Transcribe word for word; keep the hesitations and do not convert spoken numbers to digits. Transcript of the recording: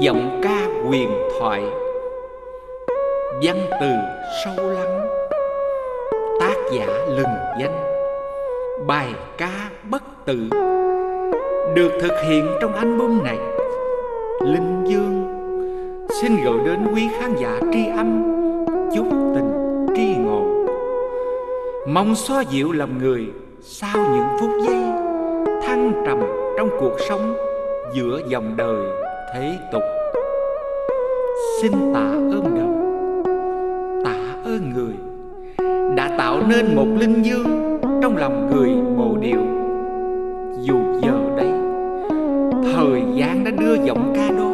Giọng ca huyền thoại, văn từ sâu lắng, tác giả lừng danh. Bài ca bất tử được thực hiện trong album này. Linh Dương xin gửi đến quý khán giả tri âm chúc tình tri ngộ, mong xoa dịu lòng người sau những phút giây thăng trầm trong cuộc sống giữa dòng đời thế tục. Xin tạ ơn đời, tạ ơn người đã tạo nên một linh dương trong lòng người mộ điệu. Dù giờ đây thời gian đã đưa giọng ca đôi